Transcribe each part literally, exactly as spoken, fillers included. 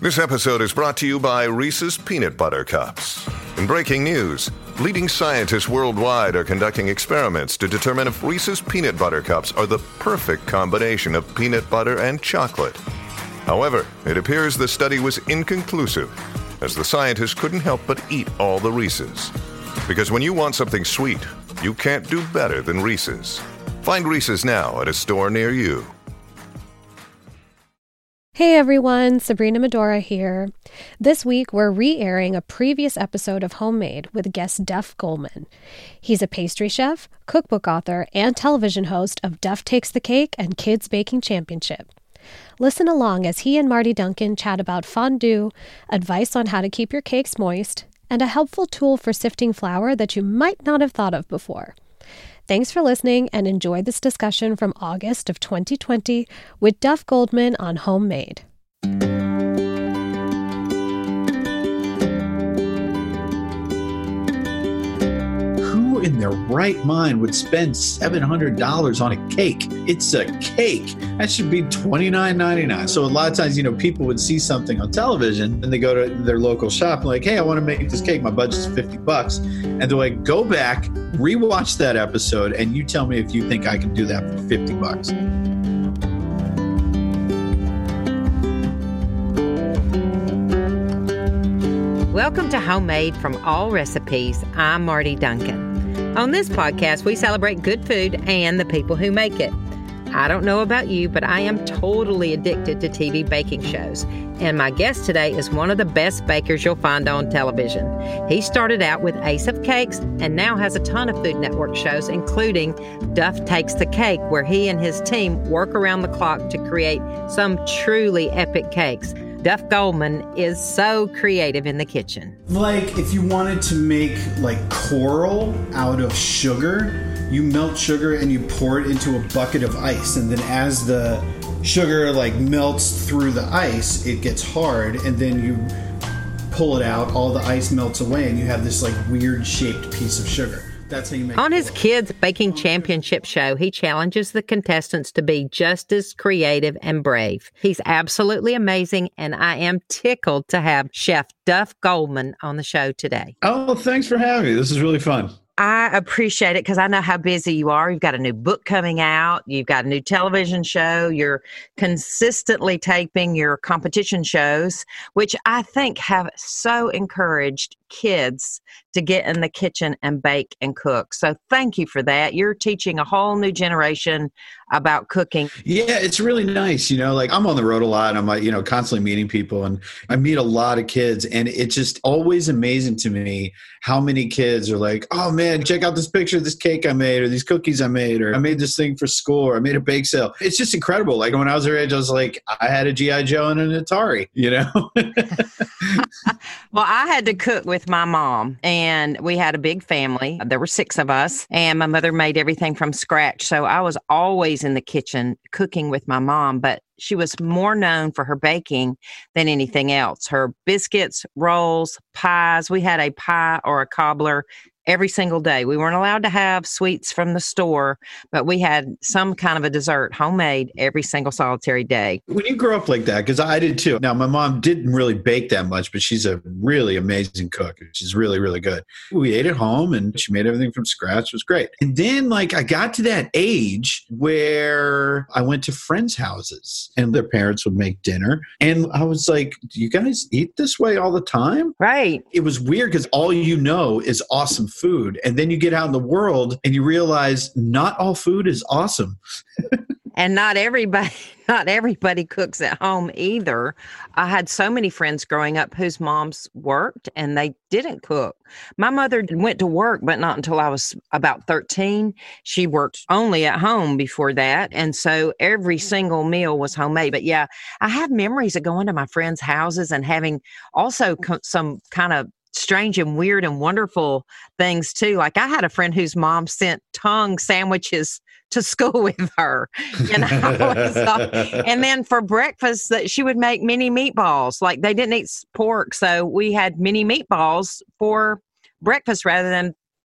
This episode is brought to you by Reese's Peanut Butter Cups. In breaking news, leading scientists worldwide are conducting experiments to determine if Reese's Peanut Butter Cups are the perfect combination of peanut butter and chocolate. However, it appears the study was inconclusive, as the scientists couldn't help but eat all the Reese's. Because when you want something sweet, you can't do better than Reese's. Find Reese's now at a store near you. Hey everyone, Sabrina Medora here. This week we're re-airing a previous episode of Homemade with guest Duff Goldman. He's a pastry chef, cookbook author, and television host of Duff Takes the Cake and Kids Baking Championship. Listen along as he and Marty Duncan chat about fondue, advice on how to keep your cakes moist, and a helpful tool for sifting flour that you might not have thought of before. Thanks for listening and enjoy this discussion from August of twenty twenty with Duff Goldman on Homemade. Who in their right mind would spend seven hundred dollars on a cake? It's a cake. That should be twenty-nine ninety-nine. So a lot of times, you know, people would see something on television and they go to their local shop and like, hey, I want to make this cake. My budget's fifty bucks. And they're like, go back, rewatch that episode, and you tell me if you think I can do that for fifty bucks. Welcome to Homemade from All Recipes. I'm Marty Duncan. On this podcast, we celebrate good food and the people who make it. I don't know about you, but I am totally addicted to T V baking shows. And my guest today is one of the best bakers you'll find on television. He started out with Ace of Cakes and now has a ton of Food Network shows, including Duff Takes the Cake, where he and his team work around the clock to create some truly epic cakes. Duff Goldman is so creative in the kitchen. Like if you wanted to make like coral out of sugar, you melt sugar and you pour it into a bucket of ice. And then as the sugar like melts through the ice, it gets hard. And then you pull it out, all the ice melts away, and you have this like weird shaped piece of sugar. That's how you make On coral. his Kids Baking Championship show, he challenges the contestants to be just as creative and brave. He's absolutely amazing, and I am tickled to have Chef Duff Goldman on the show today. Oh, thanks for having me. This is really fun. I appreciate it because I know how busy you are. You've got a new book coming out. You've got a new television show. You're consistently taping your competition shows, which I think have so encouraged kids to get in the kitchen and bake and cook. So thank you for that. You're teaching a whole new generation about cooking. Yeah, it's really nice. You know, like I'm on the road a lot and I'm like, you know, constantly meeting people, and I meet a lot of kids, and it's just always amazing to me how many kids are like, oh man, check out this picture of this cake I made, or these cookies I made, or I made this thing for school, or I made a bake sale. It's just incredible. Like when I was their age, I was like, I had a G I Joe and an Atari, you know? Well, I had to cook with my mom, and we had a big family. There were six of us, and my mother made everything from scratch. So I was always in the kitchen cooking with my mom, but she was more known for her baking than anything else. Her biscuits, rolls, pies. We had a pie or a cobbler every single day. We weren't allowed to have sweets from the store, but we had some kind of a dessert homemade every single solitary day. When you grow up like that, because I did too. Now, my mom didn't really bake that much, but she's a really amazing cook. She's really, really good. We ate at home and she made everything from scratch. It was great. And then like I got to that age where I went to friends' houses and their parents would make dinner. And I was like, do you guys eat this way all the time? Right. It was weird because all you know is awesome food. And then you get out in the world and you realize not all food is awesome. And not everybody, not everybody cooks at home either. I had so many friends growing up whose moms worked and they didn't cook. My mother went to work, but not until I was about thirteen. She worked only at home before that. And so every single meal was homemade. But yeah, I have memories of going to my friends' houses and having also co- some kind of strange and weird and wonderful things too. Like I had a friend whose mom sent tongue sandwiches to school with her. You know, and then for breakfast, that she would make mini meatballs. Like they didn't eat pork, so we had mini meatballs for breakfast rather than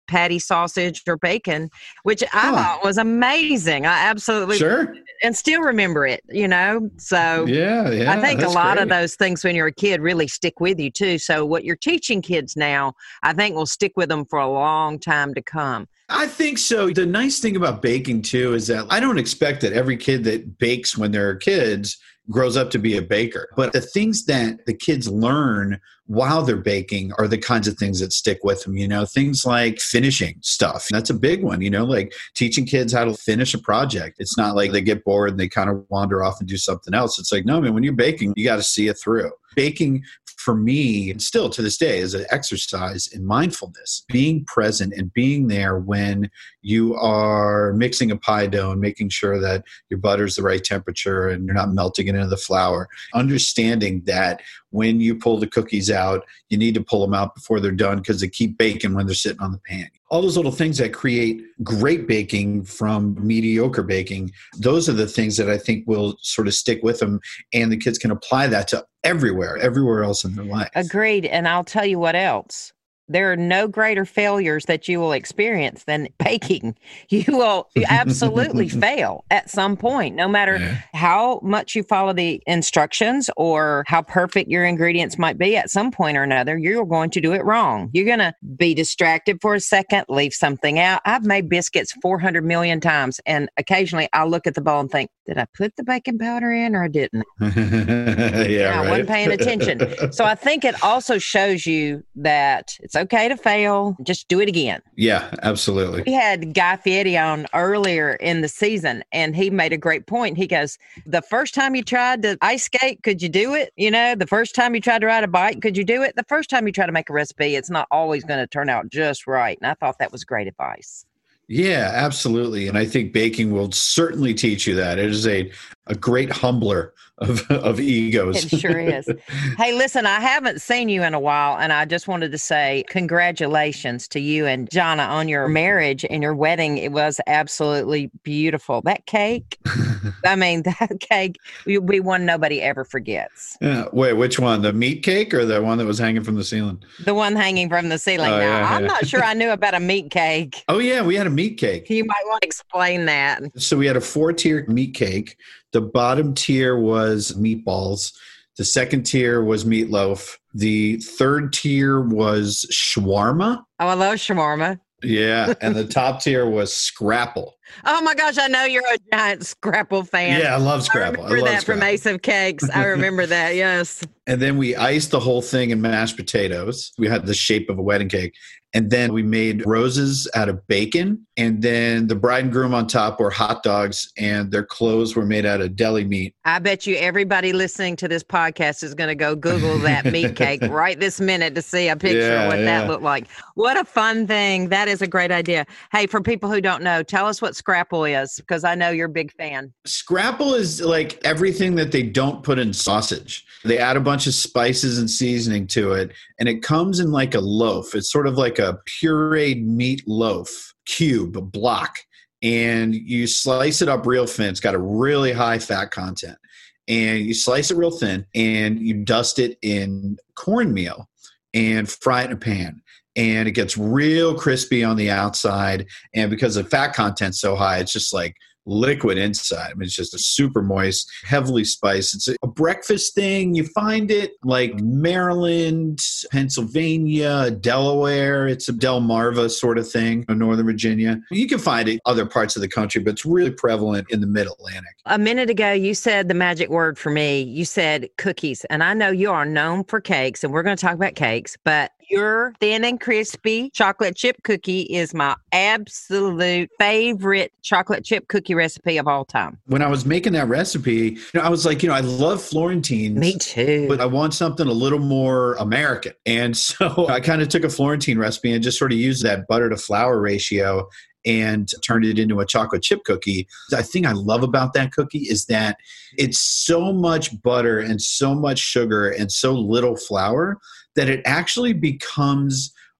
patty sausage or bacon, which I Huh. thought was amazing. I absolutely Sure. and still remember it, you know? So Yeah, yeah. I think a that's lot great. of those things when you're a kid really stick with you too. So what you're teaching kids now, I think will stick with them for a long time to come. I think so. The nice thing about baking too is that I don't expect that every kid that bakes when they're kids grows up to be a baker. But the things that the kids learn while they're baking are the kinds of things that stick with them, you know, things like finishing stuff. That's a big one, you know, like teaching kids how to finish a project. It's not like they get bored and they kind of wander off and do something else. It's like, no, man, when you're baking, you got to see it through. Baking for me, and still to this day, is an exercise in mindfulness, being present and being there when you are mixing a pie dough and making sure that your butter's the right temperature and you're not melting it into the flour. Understanding that when you pull the cookies out, you need to pull them out before they're done because they keep baking when they're sitting on the pan. All those little things that create great baking from mediocre baking, those are the things that I think will sort of stick with them, and the kids can apply that to everywhere, everywhere else in their life. Agreed. And I'll tell you what else. There are no greater failures that you will experience than baking. You will absolutely fail at some point, no matter Yeah. how much you follow the instructions or how perfect your ingredients might be. At some point or another, you're going to do it wrong. You're going to be distracted for a second, leave something out. I've made biscuits four hundred million times, and occasionally I'll look at the bowl and think, did I put the baking powder in or I didn't? yeah, Yeah, I right. wasn't paying attention. So I think it also shows you that it's okay to fail. Just do it again. Yeah, absolutely. We had Guy Fieri on earlier in the season, and he made a great point. He goes, the first time you tried to ice skate, could you do it? You know, the first time you tried to ride a bike, could you do it? The first time you try to make a recipe, it's not always going to turn out just right. And I thought that was great advice. Yeah, absolutely. And I think baking will certainly teach you that. It is a, a great humbler of, of egos. It sure is. Hey, listen, I haven't seen you in a while, and I just wanted to say congratulations to you and Jana on your marriage and your wedding. It was absolutely beautiful. That cake, I mean, that cake will be one nobody ever forgets. Yeah. Wait, which one? The meat cake or the one that was hanging from the ceiling? The one hanging from the ceiling. Oh, now, yeah, I'm yeah. not sure I knew about a meat cake. Oh, yeah, we had a meat cake. You might want to explain that. So we had a four-tier meat cake. The bottom tier was meatballs. The second tier was meatloaf. The third tier was shawarma. Oh, I love shawarma. Yeah. And the top tier was scrapple. Oh my gosh, I know you're a giant Scrapple fan. Yeah, I love I scrapple. I, remember love that from scrapple. Ace of Cakes. I remember that, yes. And then we iced the whole thing in mashed potatoes. We had the shape of a wedding cake. And then we made roses out of bacon. And then the bride and groom on top were hot dogs, and their clothes were made out of deli meat. I bet you everybody listening to this podcast is going to go Google that meat cake right this minute to see a picture Yeah, of what yeah. that looked like. What a fun thing. That is a great idea. Hey, for people who don't know, tell us what Scrapple is, because I know you're a big fan. Scrapple is like everything that they don't put in sausage. They add a bunch of spices and seasoning to it, and it comes in like a loaf. It's sort of like a pureed meat loaf, cube, a block. And you slice it up real thin. It's got a really high fat content. And you slice it real thin, and you dust it in cornmeal and fry it in a pan. And it gets real crispy on the outside. And because the fat content's so high, it's just like liquid inside. I mean, it's just a super moist, heavily spiced. It's a, a breakfast thing. You find it like Maryland, Pennsylvania, Delaware. It's a Delmarva sort of thing in Northern Virginia. You can find it other parts of the country, but it's really prevalent in the Mid-Atlantic. A minute ago, you said the magic word for me. You said cookies. And I know you are known for cakes, and we're going to talk about cakes, but your thin and crispy chocolate chip cookie is my absolute favorite chocolate chip cookie recipe of all time. When I was making that recipe, you know, I was like, you know, I love Florentines. Me too. But I want something a little more American. And so I kind of took a Florentine recipe and just sort of used that butter to flour ratio and turned it into a chocolate chip cookie. The thing I love about that cookie is that it's so much butter and so much sugar and so little flour that it actually becomes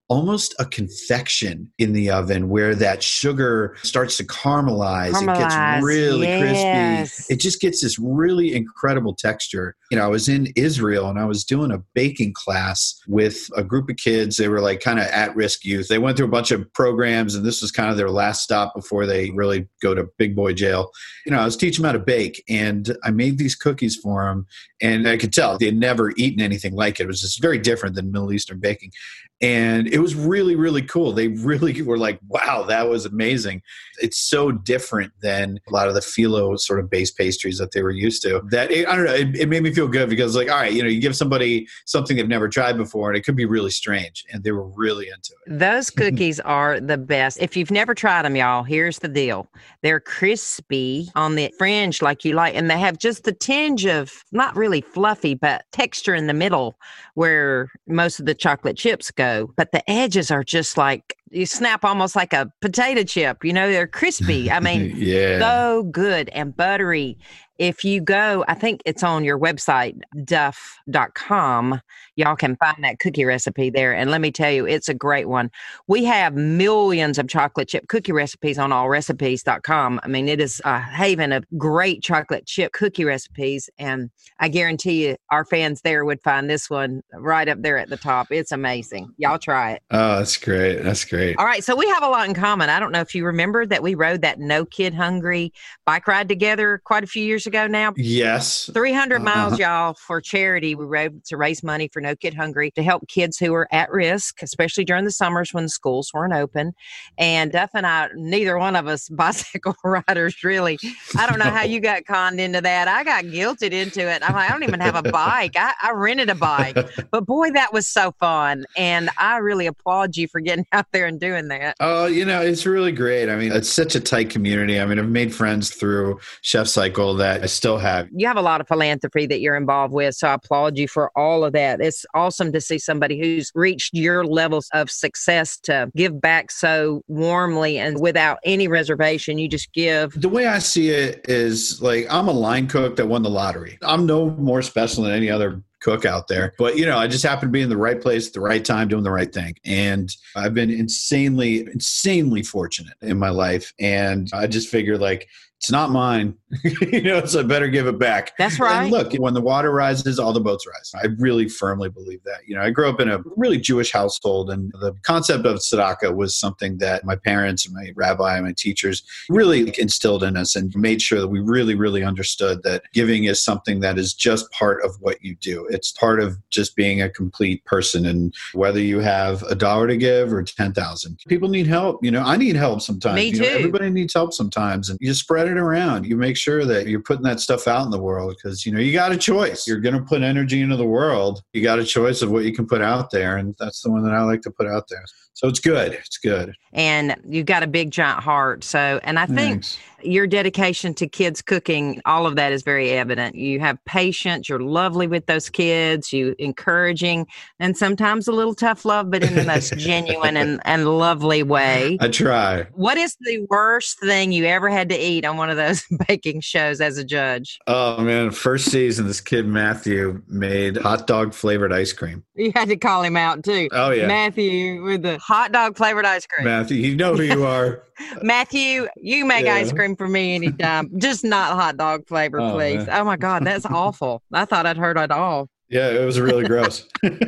almost a confection in the oven where that sugar starts to caramelize. Caramelize, It gets really yes. crispy. It just gets this really incredible texture. You know, I was in Israel and I was doing a baking class with a group of kids. They were like kind of at-risk youth. They went through a bunch of programs and this was kind of their last stop before they really go to big boy jail. You know, I was teaching them how to bake and I made these cookies for them and I could tell they'd never eaten anything like it. It was just very different than Middle Eastern baking. And it was really, really cool. They really were like, wow, that was amazing. It's so different than a lot of the phyllo sort of base pastries that they were used to. That it, I don't know, it, it made me feel good because like, all right, you know, you give somebody something they've never tried before and it could be really strange. And they were really into it. Those cookies are the best. If you've never tried them, y'all, here's the deal. They're crispy on the fringe like you like, and they have just the tinge of not really fluffy, but texture in the middle where most of the chocolate chips go. But the edges are just like, you snap almost like a potato chip. You know, they're crispy. I mean, yeah. so good and buttery. If you go, I think it's on your website, duff dot com. Y'all can find that cookie recipe there. And let me tell you, it's a great one. We have millions of chocolate chip cookie recipes on all recipes dot com. I mean, it is a haven of great chocolate chip cookie recipes. And I guarantee you our fans there would find this one right up there at the top. It's amazing. Y'all try it. Oh, that's great. That's great. All right. So we have a lot in common. I don't know if you remember that we rode that No Kid Hungry bike ride together quite a few years ago now. Yes. three hundred miles, uh-huh. y'all, for charity. We rode to raise money for No Kid Hungry to help kids who are at risk, especially during the summers when the schools weren't open. And Duff and I, neither one of us bicycle riders, really. I don't know no. how you got conned into that. I got guilted into it. I'm like, I don't even have a bike. I, I rented a bike. But boy, that was so fun. And I really applaud you for getting out there and doing that. Oh, you know, it's really great. I mean, it's such a tight community. I mean, I've made friends through Chef Cycle that I still have. You have a lot of philanthropy that you're involved with, so I applaud you for all of that. It's awesome to see somebody who's reached your levels of success to give back so warmly and without any reservation. You just give. The way I see it is like I'm a line cook that won the lottery. I'm no more special than any other cook out there. But, you know, I just happen to be in the right place at the right time, doing the right thing. And I've been insanely, insanely fortunate in my life. And I just figure like, it's not mine, you know, so I better give it back. That's right. And look, when the water rises, all the boats rise. I really firmly believe that. You know, I grew up in a really Jewish household, and the concept of tzedakah was something that my parents, my rabbi, my teachers really instilled in us and made sure that we really, really understood that giving is something that is just part of what you do. It's part of just being a complete person. And whether you have a dollar to give or ten thousand, people need help. You know, I need help sometimes. Me you too. know, everybody needs help sometimes. And you just spread it around. You make sure that you're putting that stuff out in the world because, you know, you got a choice. You're going to put energy into the world. You got a choice of what you can put out there. And that's the one that I like to put out there. So it's good. It's good. And you've got a big, giant heart. So, and I think Thanks. Your dedication to kids cooking, all of that is very evident. You have patience. You're lovely with those kids. You encouraging, and sometimes a little tough love, but in the most genuine and, and lovely way. I try. What is the worst thing you ever had to eat on one of those baking shows as a judge? Oh, man. First season, this kid, Matthew, made hot dog flavored ice cream. You had to call him out, too. Oh, yeah. Matthew with the hot dog flavored ice cream. Matthew, you know who you are. Matthew, you make yeah. ice cream for me anytime. Just not hot dog flavor, oh, please. Man. Oh, my God. That's awful. I thought I'd heard it all. Yeah, it was really gross.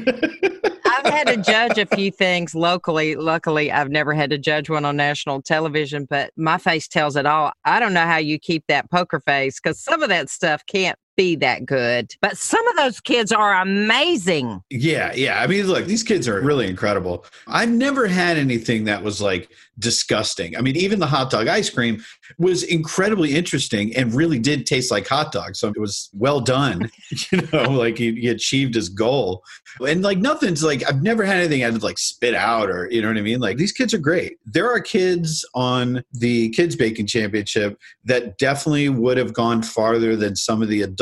I've had to judge a few things locally. Luckily, I've never had to judge one on national television, but my face tells it all. I don't know how you keep that poker face because some of that stuff can't be that good. But some of those kids are amazing. Yeah, yeah. I mean, look, these kids are really incredible. I've never had anything that was like disgusting. I mean, even the hot dog ice cream was incredibly interesting and really did taste like hot dogs. So it was well done. You know, like he, he achieved his goal. And like nothing's like, I've never had anything I had to like spit out or, you know what I mean? Like these kids are great. There are kids on the Kids Baking Championship that definitely would have gone farther than some of the adults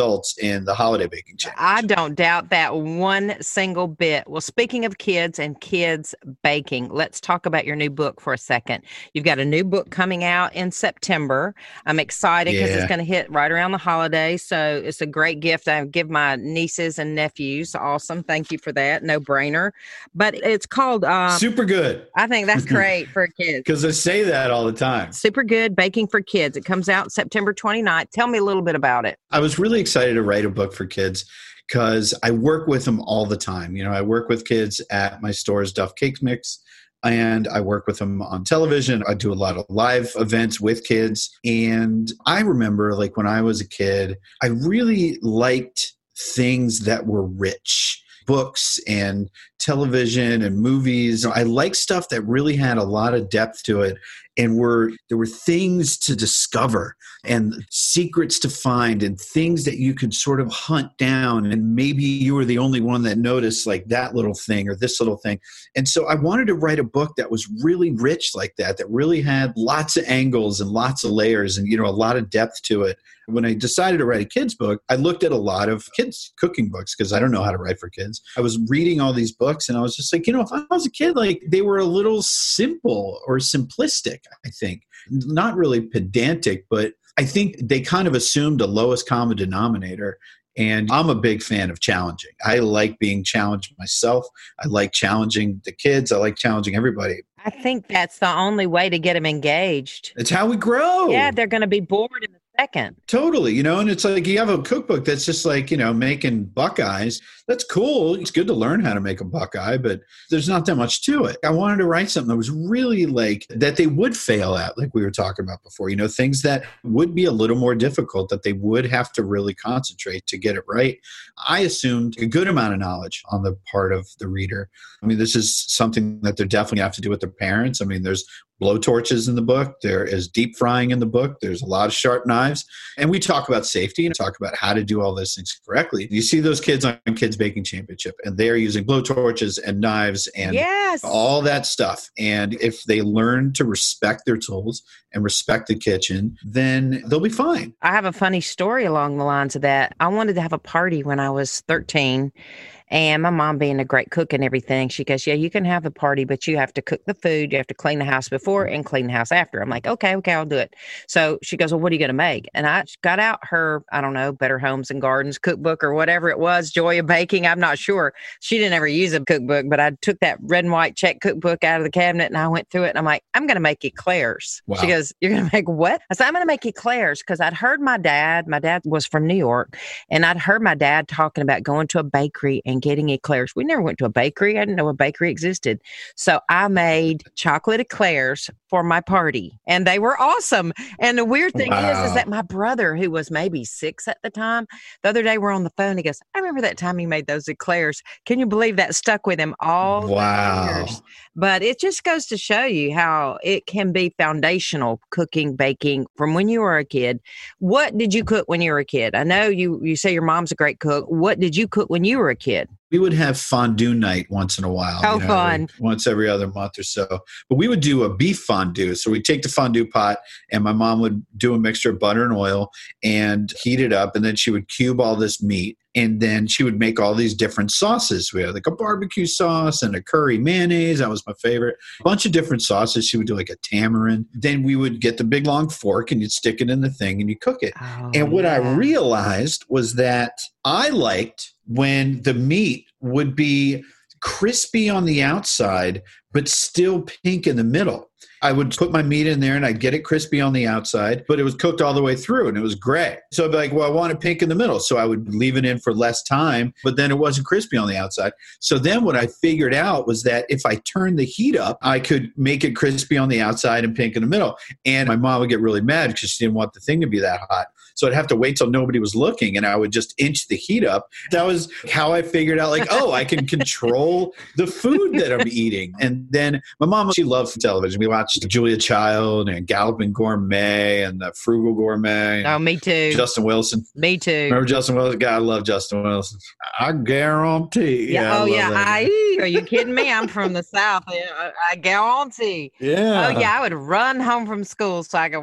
results in the holiday baking challenge. I don't doubt that one single bit. Well, speaking of kids and kids baking, let's talk about your new book for a second. You've got a new book coming out in September. I'm excited because Yeah. it's going to hit right around the holidays. So it's a great gift. I give my nieces and nephews. Awesome. Thank you for that. No brainer. But it's called... Um, Super good. I think that's great for kids. Because I say that all the time. Super Good Baking for Kids. It comes out September twenty-ninth. Tell me a little bit about it. I was really excited to write a book for kids because I work with them all the time. You know, I work with kids at my stores, Duff Cake Mix, and I work with them on television. I do a lot of live events with kids. And I remember, like, when I was a kid, I really liked things that were rich. Books and television and movies. I like stuff that really had a lot of depth to it and were there were things to discover and secrets to find and things that you could sort of hunt down, and maybe you were the only one that noticed like that little thing or this little thing. And so I wanted to write a book that was really rich like that, that really had lots of angles and lots of layers and, you know, a lot of depth to it. When I decided to write a kid's book, I looked at a lot of kids' cooking books because I don't know how to write for kids. I was reading all these books and I was just like, you know, if I was a kid, like they were a little simple or simplistic, I think. Not really pedantic, but I think they kind of assumed a lowest common denominator. And I'm a big fan of challenging. I like being challenged myself. I like challenging the kids. I like challenging everybody. I think that's the only way to get them engaged. It's how we grow. Yeah, they're going to be bored in a second. Totally. You know, and it's like you have a cookbook that's just like, you know, making Buckeyes. That's cool. It's good to learn how to make a Buckeye, but there's not that much to it. I wanted to write something that was really like that they would fail at, like we were talking about before, you know, things that would be a little more difficult, that they would have to really concentrate to get it right. I assumed a good amount of knowledge on the part of the reader. I mean, this is something that they're definitely have to do with their parents. I mean, there's blowtorches in the book. There is deep frying in the book. There's a lot of sharp knives. And we talk about safety and talk about how to do all those things correctly. You see those kids on Kids Baking Championship, and they're using blowtorches and knives and yes. all that stuff. And if they learn to respect their tools and respect the kitchen, then they'll be fine. I have a funny story along the lines of that. I wanted to have a party when I was thirteen. And my mom, being a great cook and everything, she goes, yeah, you can have a party, but you have to cook the food. You have to clean the house before and clean the house after. I'm like, okay, okay, I'll do it. So she goes, well, what are you going to make? And I got out her, I don't know, Better Homes and Gardens cookbook or whatever it was, Joy of Baking. I'm not sure. She didn't ever use a cookbook, but I took that red and white check cookbook out of the cabinet and I went through it. And I'm like, I'm going to make eclairs. Wow. She goes, you're going to make what? I said, I'm going to make eclairs, because I'd heard my dad, my dad was from New York, and I'd heard my dad talking about going to a bakery and getting eclairs. We never went to a bakery. I didn't know a bakery existed. So I made chocolate eclairs for my party, and they were awesome. And the weird thing Wow. is, is that my brother, who was maybe six at the time, the other day we're on the phone. He goes, I remember that time you made those eclairs. Can you believe that stuck with him all Wow. the years? But it just goes to show you how it can be foundational, cooking, baking, from when you were a kid. What did you cook when you were a kid? I know you, you say your mom's a great cook. What did you cook when you were a kid? We would have fondue night once in a while. Oh, you know, fun. every- once every other month or so. But we would do a beef fondue. So we'd take the fondue pot and my mom would do a mixture of butter and oil and heat it up. And then she would cube all this meat. And then she would make all these different sauces. We had like a barbecue sauce and a curry mayonnaise. That was my favorite. A bunch of different sauces. She would do like a tamarind. Then we would get the big long fork and you'd stick it in the thing and you cook it. Oh, and what I yeah. realized was that I liked when the meat would be crispy on the outside, but still pink in the middle. I would put my meat in there and I'd get it crispy on the outside, but it was cooked all the way through and it was gray. So I'd be like, well, I want it pink in the middle. So I would leave it in for less time, but then it wasn't crispy on the outside. So then what I figured out was that if I turned the heat up, I could make it crispy on the outside and pink in the middle. And my mom would get really mad because she didn't want the thing to be that hot. So I'd have to wait till nobody was looking and I would just inch the heat up. That was how I figured out, like, oh, I can control the food that I'm eating. And then my mom, she loved television. We watched Julia Child and Galloping Gourmet and the Frugal Gourmet. Oh, me too. Justin Wilson. Me too. Remember Justin Wilson? God, I love Justin Wilson. I guarantee. Yeah. I Oh, love yeah. that. I, are you kidding me? I'm from the South. I, I guarantee. Yeah. Oh, yeah. I would run home from school so I could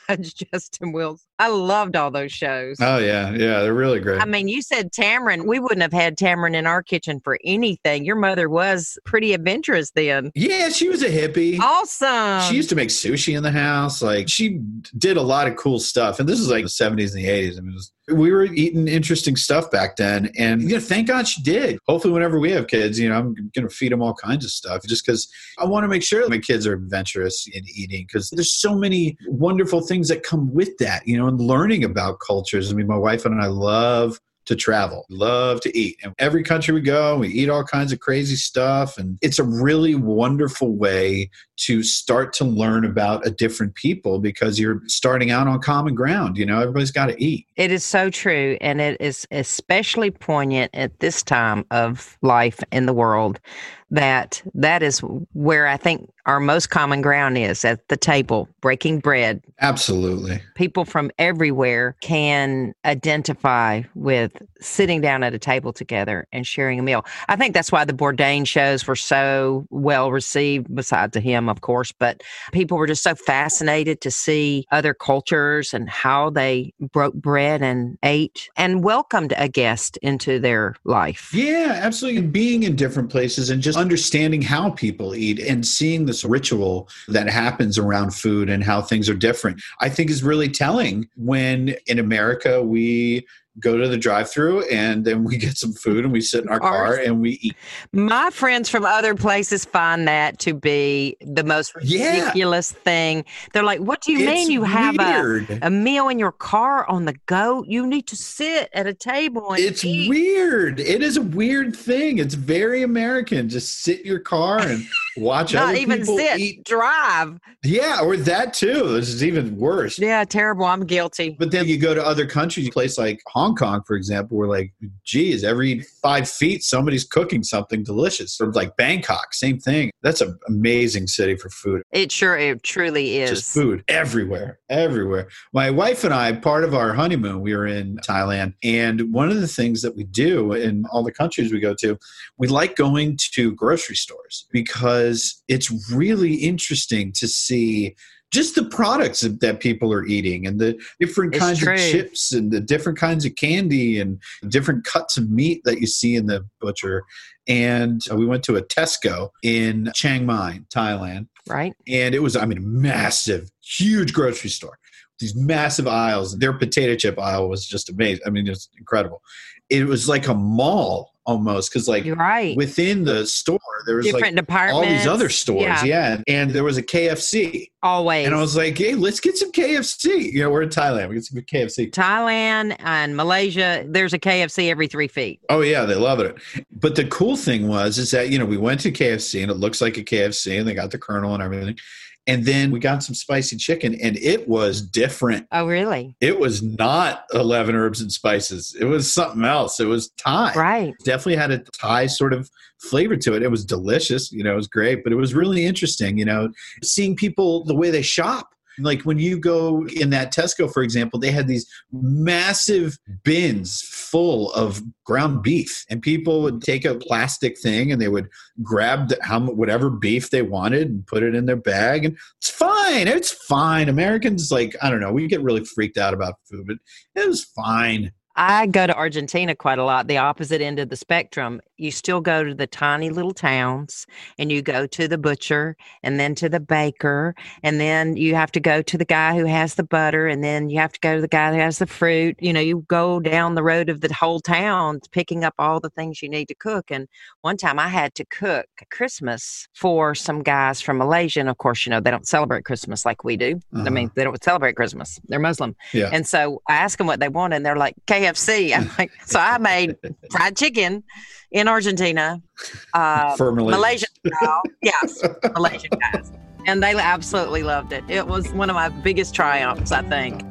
watch Justin Wilson. I loved all those shows. Oh, yeah. Yeah, they're really great. I mean, you said tamarind. We wouldn't have had tamarind in our kitchen for anything. Your mother was pretty adventurous then. Yeah, she was a hippie. Awesome. She used to make sushi in the house. Like, she did a lot of cool stuff. And this is like the seventies and the eighties. I mean, it was, we were eating interesting stuff back then. And, you know, thank God she did. Hopefully, whenever we have kids, you know, I'm going to feed them all kinds of stuff just because I want to make sure that my kids are adventurous in eating, because there's so many wonderful things that come with that, you know, and learning about cultures. I mean, my wife and I love to travel, love to eat. And every country we go, we eat all kinds of crazy stuff. And it's a really wonderful way to start to learn about a different people, because you're starting out on common ground. You know, everybody's got to eat. It is so true. And it is especially poignant at this time of life in the world, that that is where I think our most common ground is, at the table, breaking bread. Absolutely. People from everywhere can identify with sitting down at a table together and sharing a meal. I think that's why the Bourdain shows were so well received, besides to him, of course, but people were just so fascinated to see other cultures and how they broke bread and ate and welcomed a guest into their life. Yeah, absolutely. Being in different places and just understanding how people eat and seeing this ritual that happens around food and how things are different, I think is really telling. When in America, we go to the drive-thru and then we get some food and we sit in our car and we eat. My friends from other places find that to be the most ridiculous yeah. thing. They're like, what do you it's mean you have a, a meal in your car on the go? You need to sit at a table and It's eat. weird. It is a weird thing. It's very American. Just sit in your car and watch Not other even people sit, eat. drive. Yeah, or that too. This is even worse. Yeah, terrible. I'm guilty. But then you go to other countries, a place like Hong Kong, for example, where like, geez, every five feet, somebody's cooking something delicious. Or like Bangkok, same thing. That's an amazing city for food. It sure, it truly is. Just food everywhere, everywhere. My wife and I, part of our honeymoon, we were in Thailand. And one of the things that we do in all the countries we go to, we like going to grocery stores, because it's really interesting to see just the products that people are eating and the different It's kinds true. of chips and the different kinds of candy and different cuts of meat that you see in the butcher. And we went to a Tesco in Chiang Mai, Thailand. Right. And it was, I mean, massive, huge grocery store. These massive aisles. Their potato chip aisle was just amazing. I mean, it's incredible. It was like a mall almost, because like You're right. within the store, there was Different like departments. all these other stores. Yeah. Yeah. And there was a K F C. Always. And I was like, hey, let's get some K F C. You know, we're in Thailand. We get some K F C. Thailand and Malaysia, there's a K F C every three feet. Oh, yeah, they love it. But the cool thing was is that, you know, we went to K F C and it looks like a K F C and they got the Colonel and everything. And then we got some spicy chicken and it was different. Oh, really? It was not eleven herbs and spices. It was something else. It was Thai. Right. Definitely had a Thai sort of flavor to it. It was delicious. You know, it was great. But it was really interesting, you know, seeing people, the way they shop. Like when you go in that Tesco, for example, they had these massive bins full of ground beef, and people would take a plastic thing and they would grab the, how whatever beef they wanted and put it in their bag. And it's fine. It's fine. Americans, like, I don't know, we get really freaked out about food, but it was fine. I go to Argentina quite a lot, the opposite end of the spectrum. You still go to the tiny little towns and you go to the butcher and then to the baker. And then you have to go to the guy who has the butter. And then you have to go to the guy who has the fruit. You know, you go down the road of the whole town picking up all the things you need to cook. And one time I had to cook Christmas for some guys from Malaysia. And of course, you know, they don't celebrate Christmas like we do. Uh-huh. I mean, they don't celebrate Christmas. They're Muslim. Yeah. And so I asked them what they wanted and they're like, K F C. I'm like, so I made fried chicken in Argentina, uh, For Malaysians. Malaysian style. Yes, Malaysian guys. And they absolutely loved it. It was one of my biggest triumphs, I think.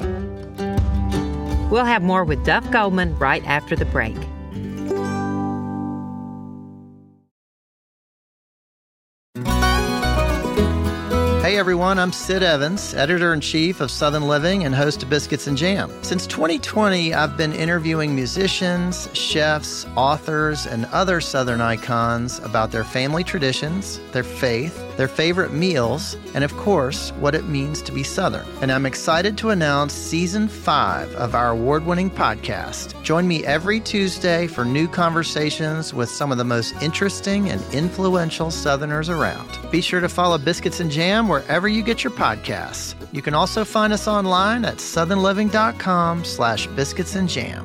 We'll have more with Duff Goldman right after the break. Hey everyone, I'm Sid Evans, editor-in-chief of Southern Living and host of Biscuits and Jam. Since twenty twenty, I've been interviewing musicians, chefs, authors, and other Southern icons about their family traditions, their faith, their favorite meals, and of course, what it means to be Southern. And I'm excited to announce season five of our award-winning podcast. Join me every Tuesday for new conversations with some of the most interesting and influential Southerners around. Be sure to follow Biscuits and Jam wherever you get your podcasts. You can also find us online at southernliving.com slash biscuits and jam.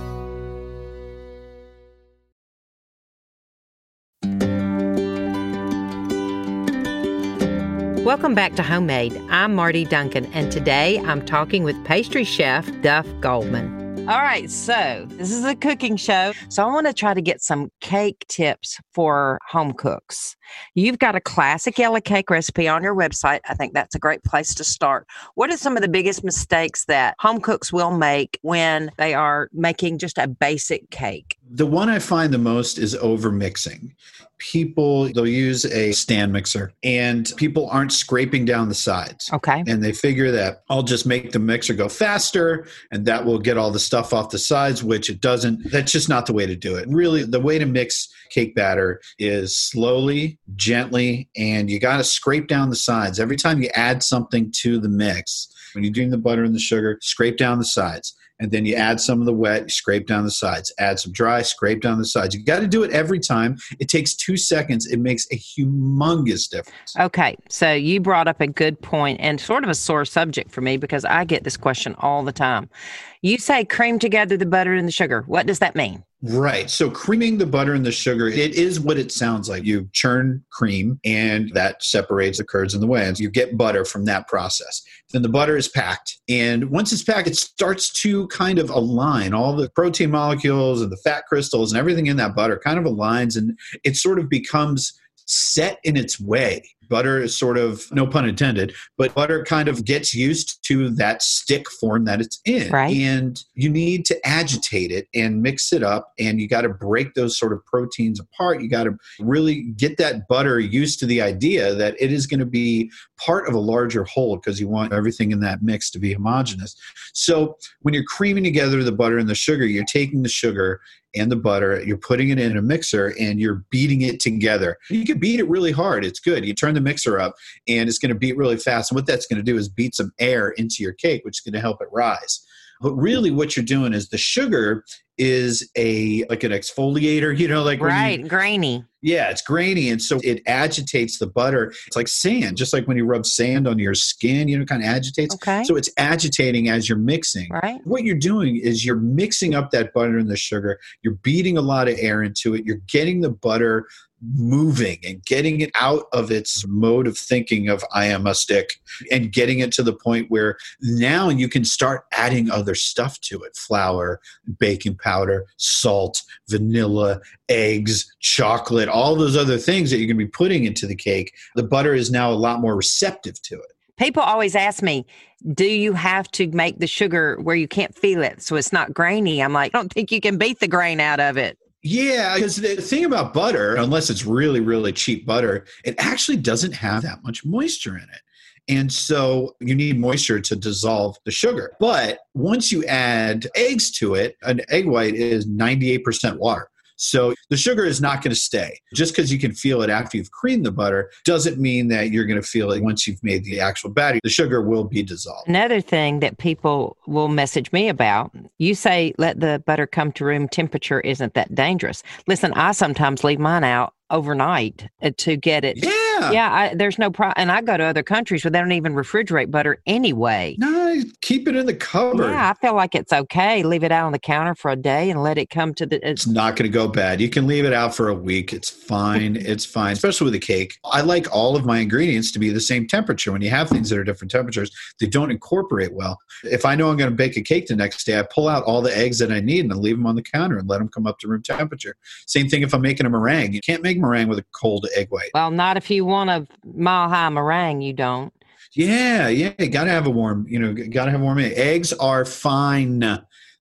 Welcome back to Homemade. I'm Marty Duncan, and today I'm talking with pastry chef Duff Goldman. All right, so this is a cooking show, so I want to try to get some cake tips for home cooks. You've got a classic yellow cake recipe on your website. I think that's a great place to start. What are some of the biggest mistakes that home cooks will make when they are making just a basic cake? The one I find the most is over mixing. People, they'll use a stand mixer and people aren't scraping down the sides. Okay. And they figure that I'll just make the mixer go faster and that will get all the stuff off the sides, which it doesn't. That's just not the way to do it. Really, the way to mix cake batter is slowly, gently, and you got to scrape down the sides. Every time you add something to the mix, when you're doing the butter and the sugar, scrape down the sides. And then you add some of the wet, scrape down the sides. Add some dry, scrape down the sides. You got to do it every time. It takes two seconds. It makes a humongous difference. Okay, so you brought up a good point and sort of a sore subject for me because I get this question all the time. You say cream together the butter and the sugar. What does that mean? Right. So creaming the butter and the sugar, it is what it sounds like. You churn cream and that separates the curds and the whey. You get butter from that process. Then the butter is packed. And once it's packed, it starts to kind of align. All the protein molecules and the fat crystals and everything in that butter kind of aligns and it sort of becomes set in its way. Butter is sort of, no pun intended, but butter kind of gets used to that stick form that it's in. Right. And you need to agitate it and mix it up. And you got to break those sort of proteins apart. You got to really get that butter used to the idea that it is going to be part of a larger whole because you want everything in that mix to be homogeneous. So when you're creaming together the butter and the sugar, you're taking the sugar and the butter, you're putting it in a mixer and you're beating it together. You can beat it really hard. It's good. You turn the mixer up and it's going to beat really fast. And what that's going to do is beat some air into your cake, which is going to help it rise. But really what you're doing is the sugar is a like an exfoliator, you know, like right, you, grainy. Yeah, it's grainy. And so it agitates the butter. It's like sand, just like when you rub sand on your skin, you know, it kind of agitates. Okay. So it's agitating as you're mixing. Right. What you're doing is you're mixing up that butter and the sugar. You're beating a lot of air into it. You're getting the butter moving and getting it out of its mode of thinking of I am a stick and getting it to the point where now you can start adding other stuff to it. Flour, baking powder, salt, vanilla, eggs, chocolate, all those other things that you're going to be putting into the cake. The butter is now a lot more receptive to it. People always ask me, do you have to make the sugar where you can't feel it so it's not grainy? I'm like, I don't think you can beat the grain out of it. Yeah, because the thing about butter, unless it's really, really cheap butter, it actually doesn't have that much moisture in it. And so you need moisture to dissolve the sugar. But once you add eggs to it, an egg white is ninety-eight percent water. So the sugar is not going to stay. Just because you can feel it after you've creamed the butter doesn't mean that you're going to feel it once you've made the actual batter. The sugar will be dissolved. Another thing that people will message me about, you say let the butter come to room temperature isn't that dangerous. Listen, I sometimes leave mine out overnight to get it. Yeah. Yeah, I, there's no problem. And I go to other countries where they don't even refrigerate butter anyway. No, keep it in the cupboard. Yeah, I feel like it's okay. Leave it out on the counter for a day and let it come to the... It's not going to go bad. You can leave it out for a week. It's fine. It's fine, especially with a cake. I like all of my ingredients to be the same temperature. When you have things that are different temperatures, they don't incorporate well. If I know I'm going to bake a cake the next day, I pull out all the eggs that I need and I leave them on the counter and let them come up to room temperature. Same thing if I'm making a meringue. You can't make meringue with a cold egg white. Well, not if you want a mile-high meringue, you don't. Yeah, yeah. You got to have a warm, you know, got to have warm egg. Eggs are fine.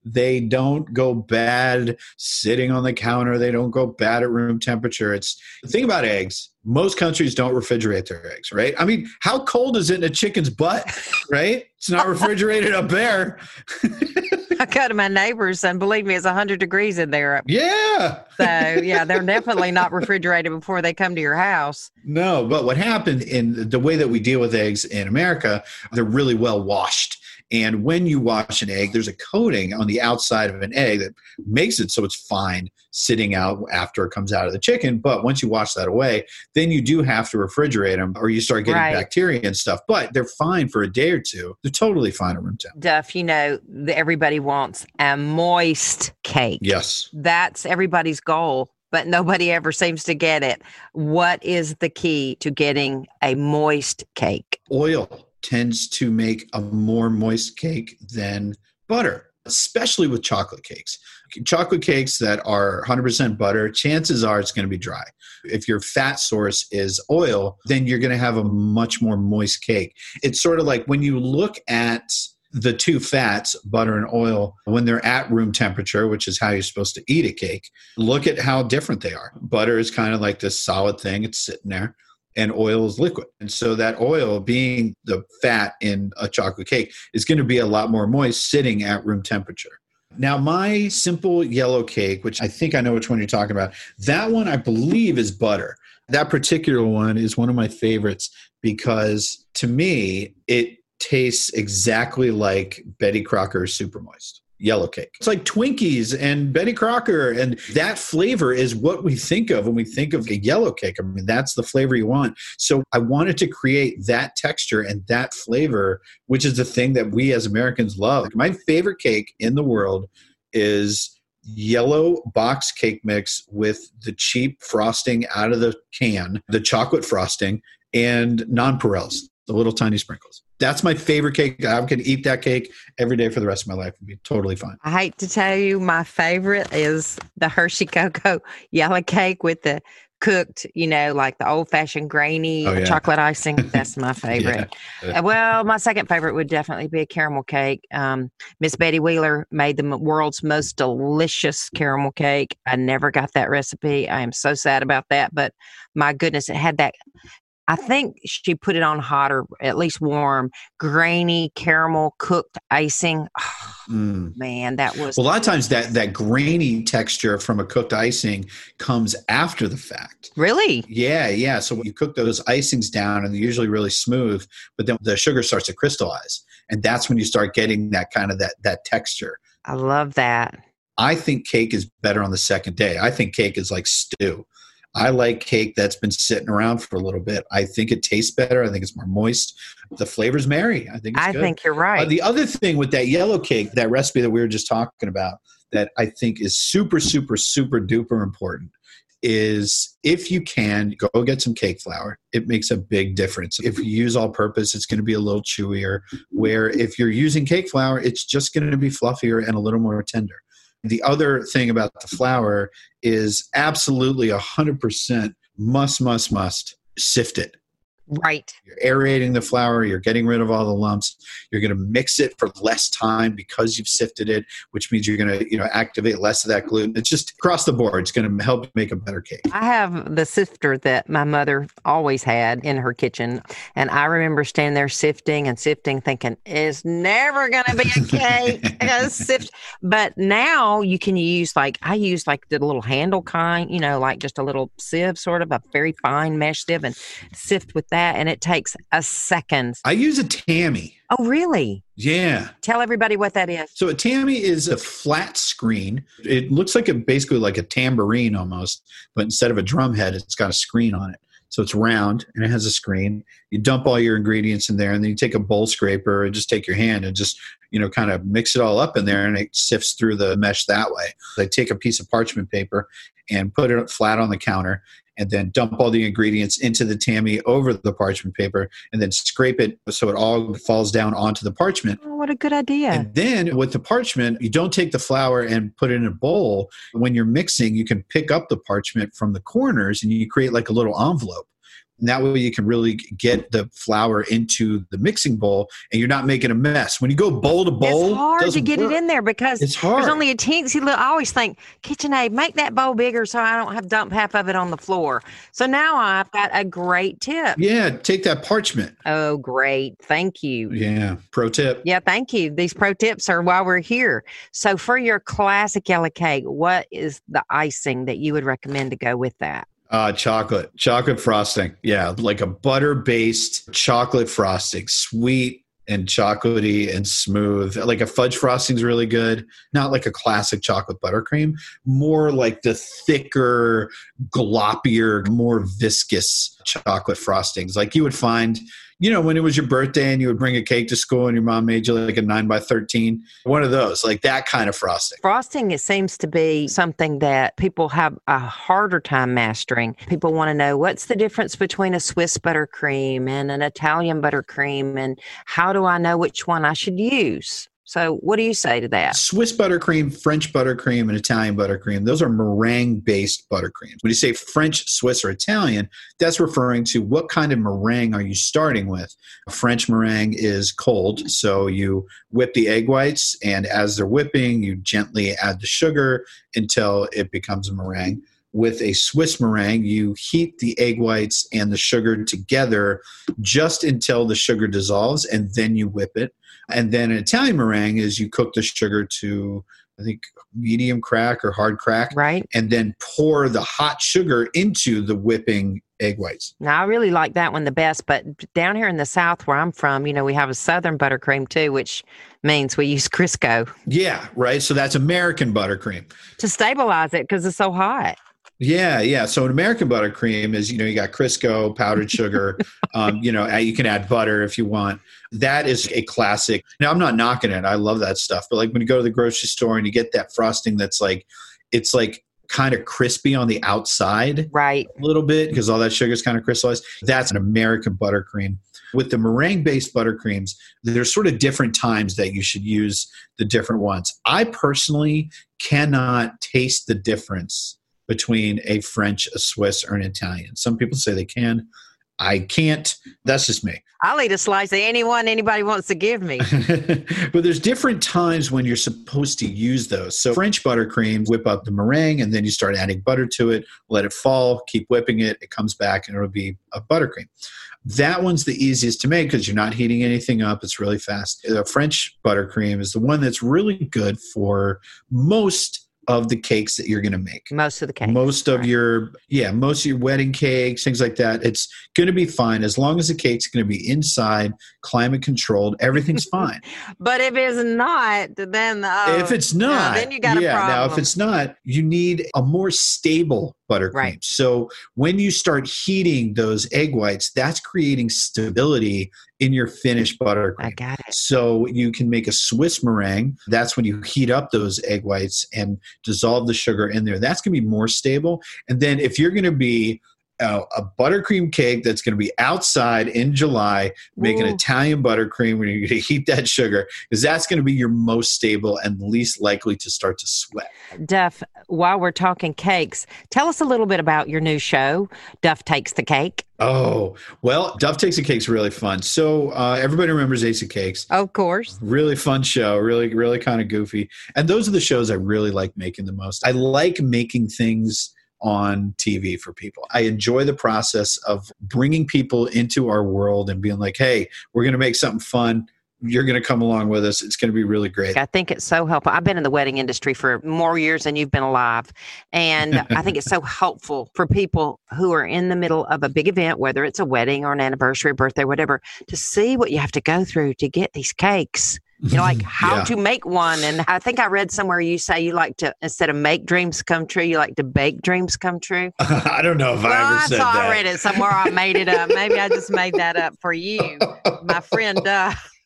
They don't go bad sitting on the counter. They don't go bad at room temperature. It's the thing about eggs. Most countries don't refrigerate their eggs, right? I mean, how cold is it in a chicken's butt, right? It's not refrigerated up there. I go to my neighbors, and believe me, it's one hundred degrees in there. Yeah. So, yeah, they're definitely not refrigerated before they come to your house. No, but what happened in the way that we deal with eggs in America, they're really well washed. And when you wash an egg, there's a coating on the outside of an egg that makes it so it's fine sitting out after it comes out of the chicken. But once you wash that away, then you do have to refrigerate them or you start getting Right. bacteria and stuff. But they're fine for a day or two. They're totally fine at room temp. Duff, you know, the- everybody wants a moist cake. Yes. That's everybody's goal, but nobody ever seems to get it. What is the key to getting a moist cake? Oil tends to make a more moist cake than butter, especially with chocolate cakes. Chocolate cakes that are one hundred percent butter, chances are it's going to be dry. If your fat source is oil, then you're going to have a much more moist cake. It's sort of like when you look at the two fats, butter and oil, when they're at room temperature, which is how you're supposed to eat a cake, look at how different they are. Butter is kind of like this solid thing. It's sitting there. And oil is liquid. And so that oil, being the fat in a chocolate cake, is going to be a lot more moist sitting at room temperature. Now, my simple yellow cake, which I think I know which one you're talking about, that one I believe is butter. That particular one is one of my favorites because to me, it tastes exactly like Betty Crocker's Super Moist yellow cake. It's like Twinkies and Betty Crocker, and that flavor is what we think of when we think of a yellow cake. I mean, that's the flavor you want. So I wanted to create that texture and that flavor, which is the thing that we as Americans love. My favorite cake in the world is yellow box cake mix with the cheap frosting out of the can, the chocolate frosting, and nonpareils, the little tiny sprinkles. That's my favorite cake. I could eat that cake every day for the rest of my life. It'd be totally fine. I hate to tell you, my favorite is the Hershey Cocoa yellow cake with the cooked, you know, like the old-fashioned grainy Oh, yeah. chocolate icing. That's my favorite. Yeah. Uh, Well, my second favorite would definitely be a caramel cake. Um, Miss Betty Wheeler made the m- world's most delicious caramel cake. I never got that recipe. I am so sad about that. But my goodness, it had that. I think she put it on hot or at least warm, grainy caramel cooked icing. Oh, Mm. man, that was Well, a lot of times that, that grainy texture from a cooked icing comes after the fact. really. Yeah, yeah. So when you cook those icings down and they're usually really smooth, but then the sugar starts to crystallize. And that's when you start getting that kind of that that texture. I love that. I think cake is better on the second day. I think cake is like stew. I like cake that's been sitting around for a little bit. I think it tastes better. I think it's more moist. The flavors marry. I think it's I good. think you're right. Uh, the other thing with that yellow cake, that recipe that we were just talking about, that I think is super, super, super duper important is if you can, go get some cake flour. It makes a big difference. If you use all purpose, it's going to be a little chewier, where if you're using cake flour, it's just going to be fluffier and a little more tender. The other thing about the flour is absolutely one hundred percent must, must, must sift it. Right. You're aerating the flour. You're getting rid of all the lumps. You're going to mix it for less time because you've sifted it, which means you're going to, you know, activate less of that gluten. It's just across the board. It's going to help make a better cake. I have the sifter that my mother always had in her kitchen. And I remember standing there sifting and sifting, thinking, it's never going to be a cake. I gotta sift. But now you can use like, I use like the little handle kind, you know, like just a little sieve, sort of a very fine mesh sieve, and sift with that. And it takes a second. I use a Tammy. Oh, really? Yeah. Tell everybody what that is. So a Tammy is a flat screen. It looks like a basically like a tambourine almost, but instead of a drum head, it's got a screen on it. So it's round and it has a screen. You dump all your ingredients in there, and then you take a bowl scraper and just take your hand and just, you know, kind of mix it all up in there, and it sifts through the mesh that way. I take a piece of parchment paper and put it flat on the counter, and then dump all the ingredients into the Tammy over the parchment paper, and then scrape it so it all falls down onto the parchment. Oh, what a good idea. And then with the parchment, you don't take the flour and put it in a bowl. When you're mixing, you can pick up the parchment from the corners and you create like a little envelope. And that way you can really get the flour into the mixing bowl and you're not making a mess. When you go bowl to bowl, it's hard it to doesn't get work. it in there because It's hard. there's only a teensy little. I always think, KitchenAid, make that bowl bigger so I don't have dump half of it on the floor. So now I've got a great tip. Yeah, take that parchment. Oh, great. Thank you. Yeah, pro tip. Yeah, thank you. These pro tips are while we're here. So for your classic yellow cake, what is the icing that you would recommend to go with that? Uh, chocolate, chocolate frosting. Yeah, like a butter-based chocolate frosting, sweet and chocolatey and smooth. Like a fudge frosting is really good. Not like a classic chocolate buttercream, more like the thicker, gloppier, more viscous chocolate frostings. Like you would find, you know, when it was your birthday and you would bring a cake to school and your mom made you like a nine by thirteen, one of those, like that kind of frosting. Frosting, it seems to be something that people have a harder time mastering. People want to know what's the difference between a Swiss buttercream and an Italian buttercream, and how do I know which one I should use? So what do you say to that? Swiss buttercream, French buttercream, and Italian buttercream, those are meringue-based buttercreams. When you say French, Swiss, or Italian, that's referring to what kind of meringue are you starting with. French meringue is cold, so you whip the egg whites, and as they're whipping, you gently add the sugar until it becomes a meringue. With a Swiss meringue, you heat the egg whites and the sugar together just until the sugar dissolves, and then you whip it. And then an Italian meringue is you cook the sugar to, I think, medium crack or hard crack. Right. And then pour the hot sugar into the whipping egg whites. Now, I really like that one the best, but down here in the South where I'm from, you know, we have a Southern buttercream too, which means we use Crisco. Yeah, right. So that's American buttercream. To stabilize it because it's so hot. Yeah, yeah. So an American buttercream is, you know, you got Crisco, powdered sugar. um, you know, you can add butter if you want. That is a classic. Now, I'm not knocking it. I love that stuff. But like when you go to the grocery store and you get that frosting that's like, it's like kind of crispy on the outside. Right. A little bit because all that sugar is kind of crystallized. That's an American buttercream. With the meringue-based buttercreams, there's sort of different times that you should use the different ones. I personally cannot taste the difference between a French, a Swiss, or an Italian. Some people say they can. I can't. That's just me. I'll eat a slice of any one anybody wants to give me. But there's different times when you're supposed to use those. So French buttercream, whip up the meringue, and then you start adding butter to it, let it fall, keep whipping it, it comes back, and it'll be a buttercream. That one's the easiest to make because you're not heating anything up. It's really fast. The French buttercream is the one that's really good for most of the cakes that you're going to make. Most of the cakes. Most of right. your, yeah, most of your wedding cakes, things like that. It's going to be fine as long as the cake's going to be inside, climate controlled. Everything's fine. But if it's not, then uh, if it's not, no, then you got yeah, a problem. now if it's not, you need a more stable buttercream. Right. So when you start heating those egg whites, that's creating stability in your finished buttercream. I got it. So you can make a Swiss meringue. That's when you heat up those egg whites and dissolve the sugar in there. That's going to be more stable. And then if you're going to be uh, a buttercream cake that's going to be outside in July, make an Ooh. Italian buttercream where you're going to heat that sugar, because that's going to be your most stable and least likely to start to sweat. Duff, while we're talking cakes, tell us a little bit about your new show, Duff Takes the Cake. Oh, well, Duff Takes the Cake's really fun. So uh, everybody remembers Ace of Cakes. Of course. Really fun show, really, really kind of goofy. And those are the shows I really like making the most. I like making things on T V for people. I enjoy the process of bringing people into our world and being like, hey, we're going to make something fun. You're going to come along with us. It's going to be really great. I think it's so helpful. I've been in the wedding industry for more years than you've been alive. And I think it's so helpful for people who are in the middle of a big event, whether it's a wedding or an anniversary, birthday, whatever, to see what you have to go through to get these cakes. You know, like how Yeah. to make one. And I think I read somewhere you say you like to, instead of make dreams come true, you like to bake dreams come true. I don't know if Well, I ever I said saw that. I read it somewhere. I made it up. Maybe I just made that up for you, my friend Duff.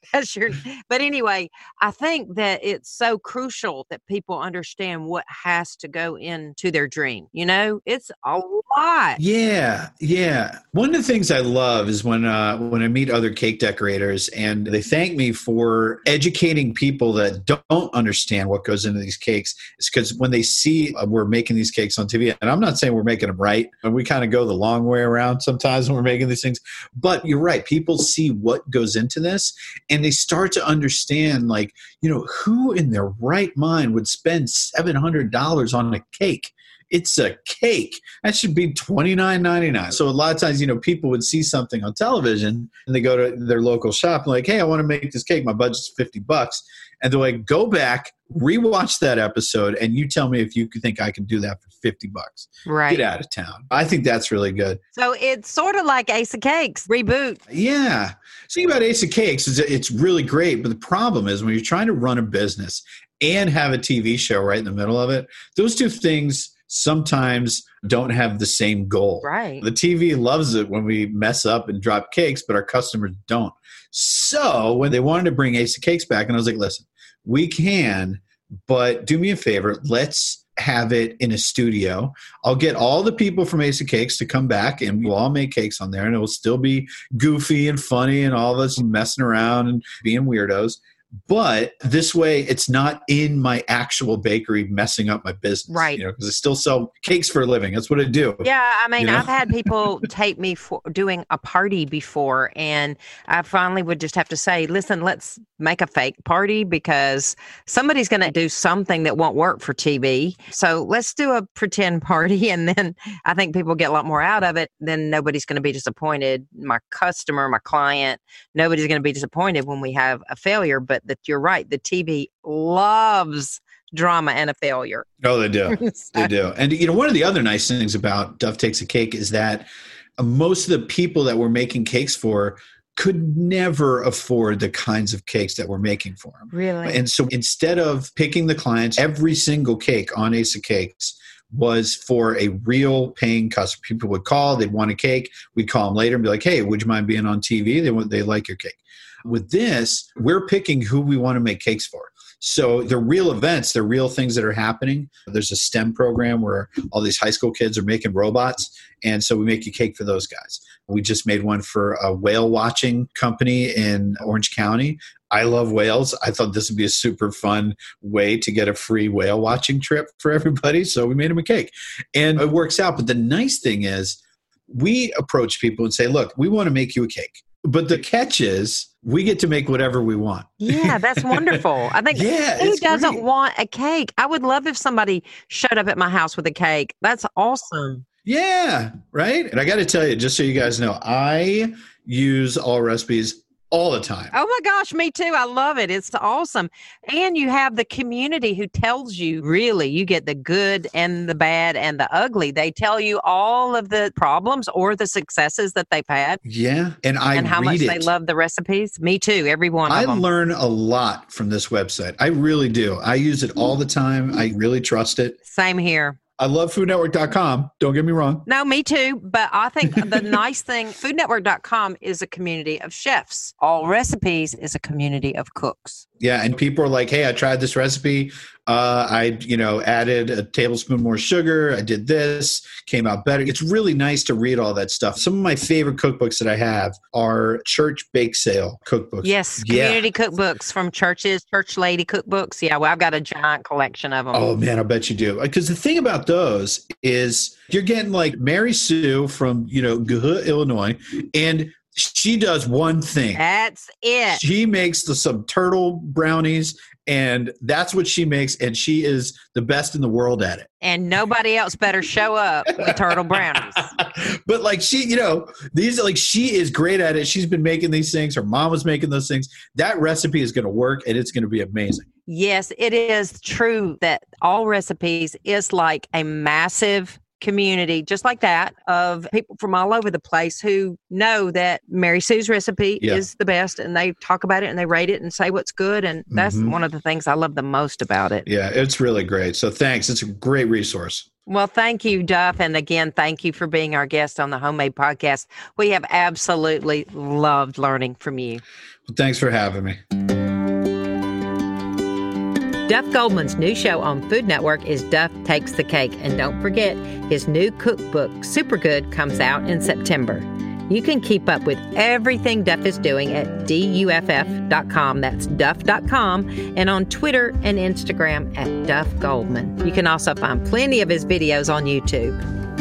That's your, but anyway, I think that it's so crucial that people understand what has to go into their dream. You know, it's a lot. Yeah, yeah. One of the things I love is when uh, when I meet other cake decorators and they thank me for educating people that don't understand what goes into these cakes. It's because when they see uh, we're making these cakes on T V, and I'm not saying we're making them right, and we kind of go the long way around sometimes when we're making these things, but you're right. People see what goes into this and they start to understand, like, you know, who in their right mind would spend seven hundred dollars on a cake? It's a cake. That should be twenty-nine ninety-nine. So a lot of times, you know, people would see something on television and they go to their local shop and like, hey, I want to make this cake. My budget's fifty bucks. And they're like, go back, rewatch that episode, and you tell me if you think I can do that for fifty bucks. Right. Get out of town. I think that's really good. So it's sort of like Ace of Cakes reboot. Yeah. The thing about Ace of Cakes is that it's really great, but the problem is when you're trying to run a business and have a T V show right in the middle of it, those two things sometimes don't have the same goal. Right. The T V loves it when we mess up and drop cakes, but our customers don't. So when they wanted to bring Ace of Cakes back, and I was like, listen, we can, but do me a favor. Let's have it in a studio. I'll get all the people from Ace of Cakes to come back and we'll all make cakes on there, and it will still be goofy and funny and all of us messing around and being weirdos. But this way, it's not in my actual bakery messing up my business. Right. You know, because I still sell cakes for a living. That's what I do. Yeah. I mean, You know? I've had people take me for doing a party before, and I finally would just have to say, listen, let's make a fake party because somebody's going to do something that won't work for T V. So let's do a pretend party. And then I think people get a lot more out of it. Then nobody's going to be disappointed. My customer, my client, nobody's going to be disappointed when we have a failure. But that you're right. The T V loves drama and a failure. Oh, they do. They do. And, you know, one of the other nice things about Duff Takes a Cake is that most of the people that we're making cakes for could never afford the kinds of cakes that we're making for them. Really? And so instead of picking the clients, every single cake on Ace of Cakes was for a real paying customer. People would call, they'd want a cake. We'd call them later and be like, hey, would you mind being on T V? They want, they like your cake. With this, we're picking who we want to make cakes for. So they're real events, they're real things that are happening. There's a STEM program where all these high school kids are making robots. And so we make a cake for those guys. We just made one for a whale watching company in Orange County. I love whales. I thought this would be a super fun way to get a free whale watching trip for everybody. So we made them a cake. And it works out. But the nice thing is we approach people and say, look, we want to make you a cake. But the catch is we get to make whatever we want. Yeah, that's wonderful. I think Yeah, who it's doesn't great. want a cake? I would love if somebody showed up at my house with a cake. That's awesome. Yeah, right? And I got to tell you, just so you guys know, I use All Recipes all the time. Oh my gosh, me too. I love it. It's awesome. And you have the community who tells you, really, you get the good and the bad and the ugly. They tell you all of the problems or the successes that they've had Yeah, and I and how read much it. they love the recipes. Me too. Every one I of them. learn a lot from this website. I really do. I use it all the time. I really trust it. Same here. I love food network dot com. Don't get me wrong. No, me too. But I think the nice thing, food network dot com is a community of chefs. All Recipes is a community of cooks. Yeah, and people are like, hey, I tried this recipe. Uh, I, you know, added a tablespoon more sugar. I did this, came out better. It's really nice to read all that stuff. Some of my favorite cookbooks that I have are church bake sale cookbooks. Yes, Yeah. community cookbooks from churches, church lady cookbooks. Yeah, well, I've got a giant collection of them. Oh, man, I bet you do. Because the thing about those is you're getting like Mary Sue from, you know, Gahoo, Illinois, and she does one thing. That's it. She makes the some turtle brownies, and that's what she makes, and she is the best in the world at it. And nobody else better show up with turtle brownies. But like she, you know, these like she is great at it. She's been making these things. Her mom was making those things. That recipe is going to work, and it's going to be amazing. Yes, it is true that All Recipes is like a massive community just like that of people from all over the place who know that Mary Sue's recipe Yeah. is the best, and they talk about it and they rate it and say what's good. And that's Mhm. one of the things I love the most about it. Yeah, it's really great. So thanks. It's a great resource. Well, thank you, Duff. And again, thank you for being our guest on the Homemade Podcast. We have absolutely loved learning from you. Well, thanks for having me. Duff Goldman's new show on Food Network is Duff Takes the Cake. And don't forget, his new cookbook, Super Good, comes out in September. You can keep up with everything Duff is doing at D U F F dot com. That's duff dot com. And on Twitter and Instagram at Duff Goldman. You can also find plenty of his videos on YouTube.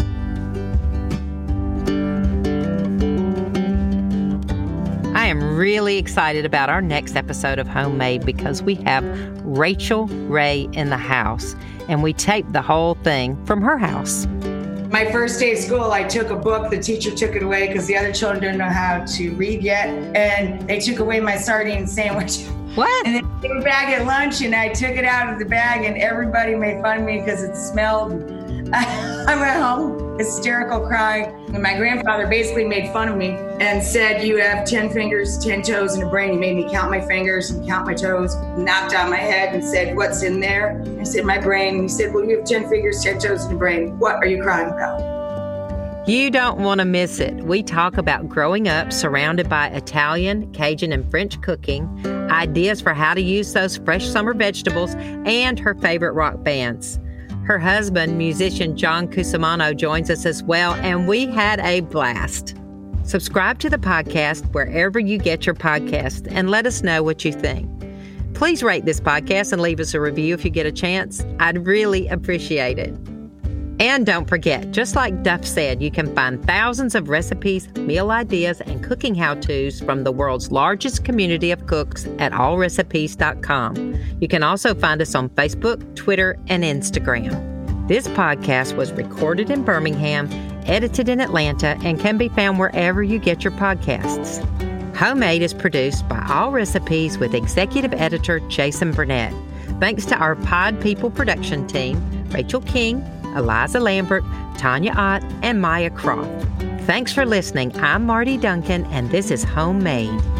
I am really excited about our next episode of Homemade because we have Rachel Ray in the house, and we taped the whole thing from her house. My first day of school, I took a book. The teacher took it away because the other children didn't know how to read yet. And they took away my sardine sandwich. What? And then they came back at lunch, and I took it out of the bag, and everybody made fun of me because it smelled. I went home hysterical crying. And my grandfather basically made fun of me and said, you have ten fingers, ten toes, and a brain. He made me count my fingers and count my toes, knocked on my head and said, what's in there? I said, my brain. And he said, well, you have ten fingers, ten toes, and a brain. What are you crying about? You don't want to miss it. We talk about growing up surrounded by Italian, Cajun, and French cooking, ideas for how to use those fresh summer vegetables, and her favorite rock bands. Her husband, musician John Cusimano, joins us as well, and we had a blast. Subscribe to the podcast wherever you get your podcasts and let us know what you think. Please rate this podcast and leave us a review if you get a chance. I'd really appreciate it. And don't forget, just like Duff said, you can find thousands of recipes, meal ideas, and cooking how-tos from the world's largest community of cooks at all recipes dot com. You can also find us on Facebook, Twitter, and Instagram. This podcast was recorded in Birmingham, edited in Atlanta, and can be found wherever you get your podcasts. Homemade is produced by All Recipes with executive editor Jason Burnett. Thanks to our Pod People production team, Rachel King, Eliza Lambert, Tanya Ott, and Maya Croft. Thanks for listening. I'm Marty Duncan, and this is Homemade.